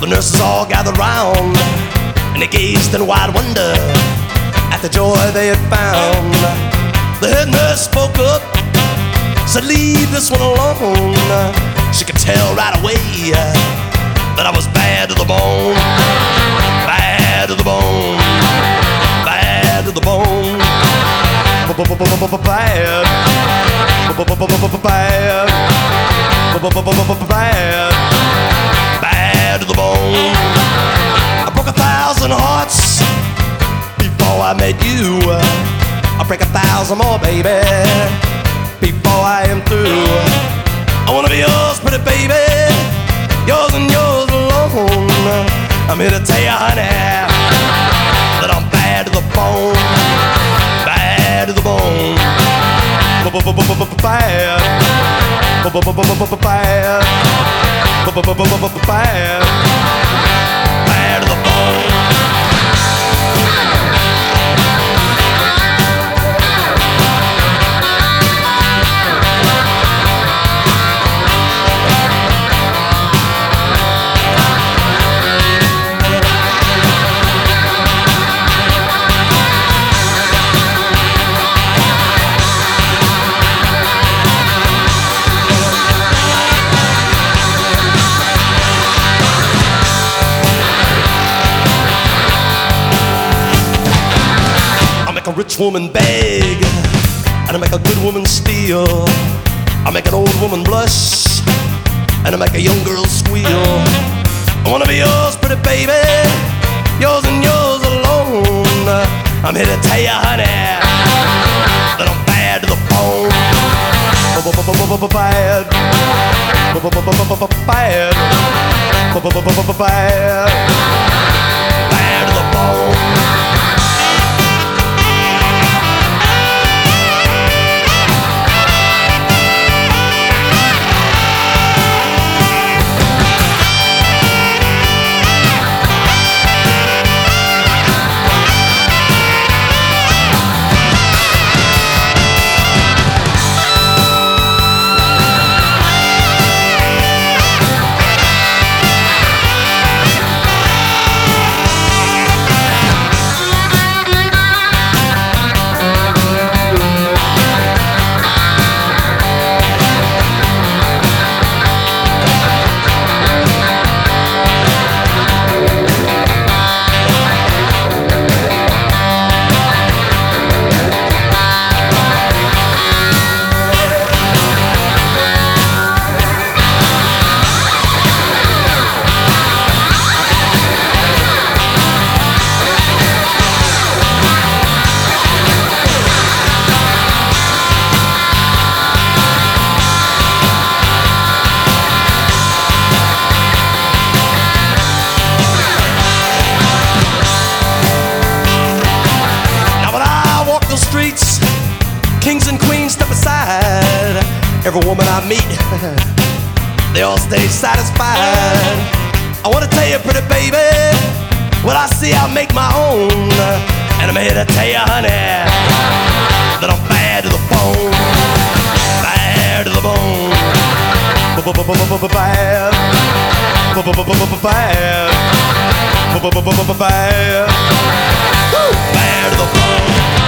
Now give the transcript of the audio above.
nurses all gathered round, and they gazed in wide wonder at the joy they had found. The head nurse spoke up, said, "Leave this one alone." She could tell right away that I was bad to the bone, bad to the bone, bad to the bone, bad, bad, bad to the bone. I broke 1,000 hearts before I met you. I'll break 1,000 more, baby, before I am through. I wanna be yours, pretty baby, yours and yours alone. I'm here to tell you, honey, that I'm bad to the bone, bad to the bone, bad, bad, bad, bad to the bone. A rich woman beg, and I make a good woman steal. I make an old woman blush, and I make a young girl squeal. I wanna be yours, pretty baby, yours and yours alone. I'm here to tell you, honey, that I'm bad to the bone, bad, bad, bad, bad to the bone. Streets, kings and queens step aside. Every woman I meet, they all stay satisfied. I wanna tell you, pretty baby, what I see I make my own. And I'm here to tell you, honey, that I'm bad to the bone, bad to the bone, bad, bad, bad, bad to the bone.